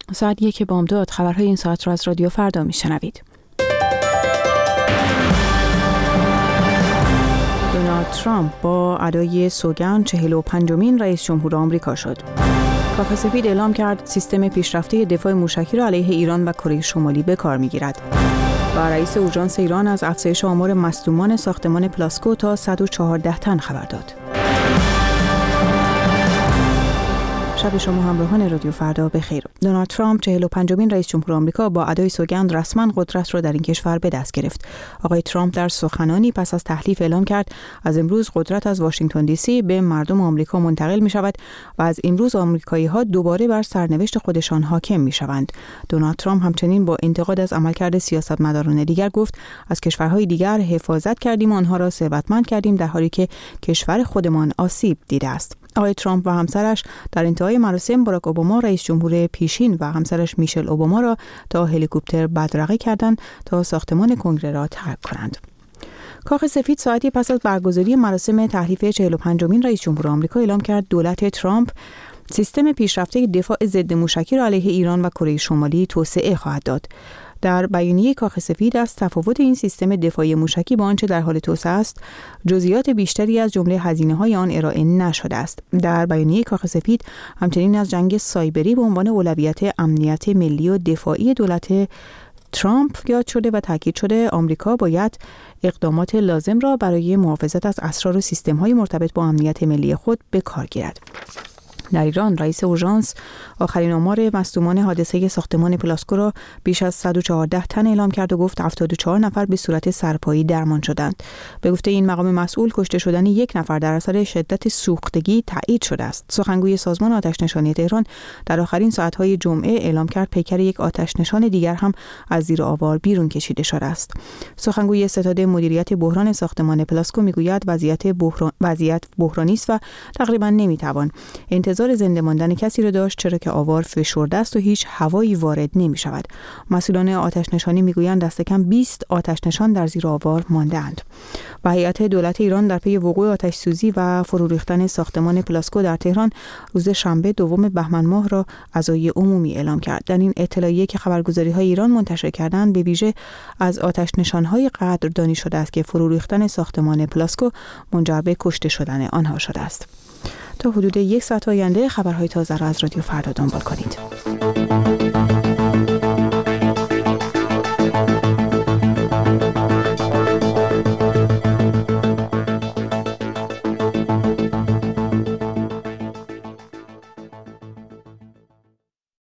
ساعت 1 بامداد. خبرهای این ساعت را از رادیو فردا میشنوید. دونالد ترامپ با ادای سوگند 45مین رئیس جمهور آمریکا شد. کاخ سفید اعلام کرد سیستم پیشرفته دفاع موشکی را علیه ایران و کره شمالی به کار می‌گیرد. و رئیس اورژانس ایران از افزایش آمار مصدومان ساختمان پلاسکو تا 114 تن خبر داد. شب شما همراهان رادیو فردا بخیر. دونالد ترامپ 45مین رئیس جمهور آمریکا با ادای سوگند رسما قدرت را در این کشور به دست گرفت. آقای ترامپ در سخنانی پس از تحلیف اعلام کرد از امروز قدرت از واشنگتن دی سی به مردم آمریکا منتقل می شود و از امروز آمریکایی‌ها دوباره بر سرنوشت خودشان حاکم می شوند. دونالد ترامپ همچنین با انتقاد از عملکرد سیاستمداران دیگر گفت از کشورهای دیگر حفاظت کردیم و آنها را ثروتمند کردیم در حالی که کشور خودمان آسیب دیده است. آقای ترامپ و همسرش در انتهای مراسم باراک اوباما رئیس جمهور پیشین و همسرش میشل اوباما را تا هلیکوپتر بدرقه کردند تا ساختمان کنگره را ترک کنند. کاخ سفید ساعتی پس از برگزاری مراسم تحلیف 45مین رئیس جمهور آمریکا اعلام کرد دولت ترامپ سیستم پیشرفته دفاع ضد موشکی را علیه ایران و کره شمالی توسعه خواهد داد. در بیانیه کاخ سفید از تفاوت این سیستم دفاعی موشکی با آنچه در حال توسعه است جزئیات بیشتری از جمله هزینه‌های آن ارائه نشده است. در بیانیه کاخ سفید همچنین از جنگ سایبری به عنوان اولویت امنیت ملی و دفاعی دولت ترامپ یاد شده و تاکید شده آمریکا باید اقدامات لازم را برای محافظت از اسرار و سیستم‌های مرتبط با امنیت ملی خود به کار گیرد. در ایران رئیس اورژانس آخرین آمار مصدومان حادثه ساختمان پلاسکو را بیش از 114 تن اعلام کرد و گفت 74 نفر به صورت سرپایی درمان شدند. به گفته این مقام مسئول کشته شدن یک نفر در اثر شدت سوختگی تایید شده است. سخنگوی سازمان آتش‌نشانی تهران در آخرین ساعت‌های جمعه اعلام کرد پیکر یک آتش‌نشان دیگر هم از زیر آوار بیرون کشیده شده است. سخنگوی ستاد مدیریت بحران ساختمان پلاسکو میگوید وضعیت بحرانی است و تقریبا نمیتوان انتظار زنده ماندن کسی را داشت چرا که آوار فشرده است و هیچ هوایی وارد نمی شود. مسئولان آتش‌نشانی میگویند دست کم 20 آتش‌نشان در زیر آوار مانده‌اند. و هیئت دولت ایران در پی وقوع آتش‌سوزی و فرو ریختن ساختمان پلاسکو در تهران روز شنبه 2 بهمن ماه را عزای عمومی اعلام کرد. در این اطلاعیه که خبرگزاری‌های ایران منتشر کردند به ویژه از آتش‌نشان‌های قدردانی شده است که فرو ریختن ساختمان پلاسکو منجر به کشته شدن آنها شده است. تا حدود 1 ساعت آینده خبرهای تازه را از رادیو فردا دنبال کنید.